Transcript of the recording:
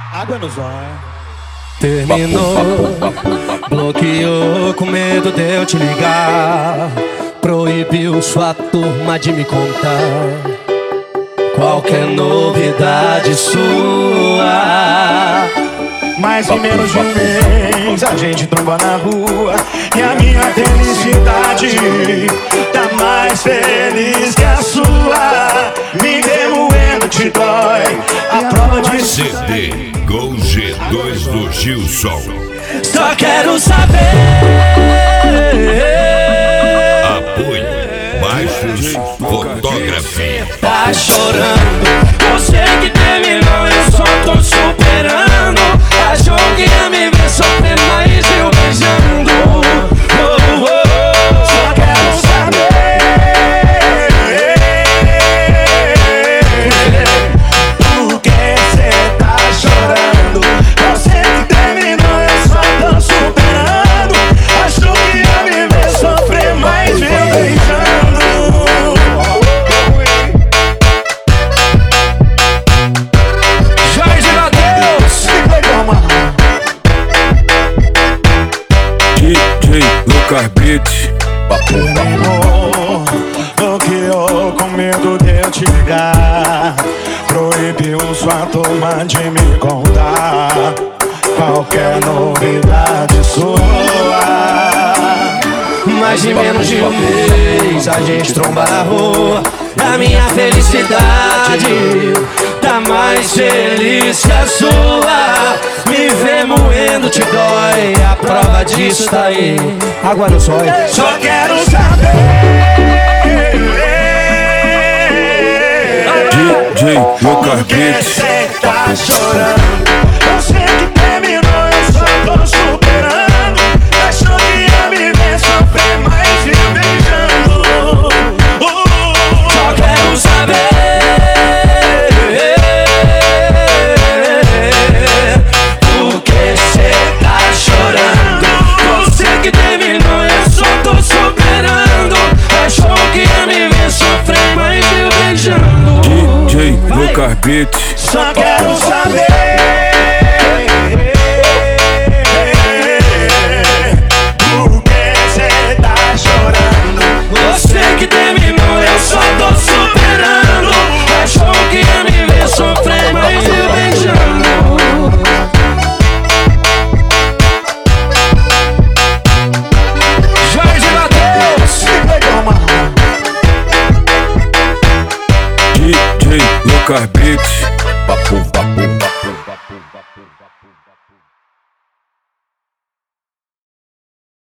Água no zóio. Terminou, bloqueou com medo de eu te ligar. Proibiu sua turma de me contar qualquer novidade sua. Mas em menos de um mês a gente tromba na rua e a minha felicidade tá mais feliz que a sua. Me remoendo te dói, a prova de CD Gol G2 do Gilson. Só quero saber. Apoio Baixos Fotografia. Tá chorando, você que terminou, eu só tô superando. Achou que ia me ver sofrer, mas eu beijando. Só quero saber por que cê tá chorando. Você que terminou, eu só tô superando. Achou que ia me ver sofrer, mas eu beijando. Jorge Mateus, DJ Lucas Beat. Terminou, bloqueou com medo de eu te ligar. Proibiu sua turma de me contar qualquer novidade sua. mais de menos de um mês a gente tromba na rua. A minha felicidade tá mais feliz que a sua. Me ver moendo te dói, a prova disso tá aí. Água no zóio. Só quero saber DJ Lucas por que Beat. cê tá chorando. Você que terminou, eu só tô superando. Achou que ia me ver sofrer, mas eu beijando. Só quero saber por que cê tá chorando. Você que terminou, eu só tô superando. Achou que ia me ver sofrer, mas eu beijando. DJ Lucas Beat. Só quero saber por que cê tá chorando. Você que terminou, eu só tô superando. Achou que ia me ver sofrer, mas eu beijando. Jorge Mateus, DJ Lucas Beat.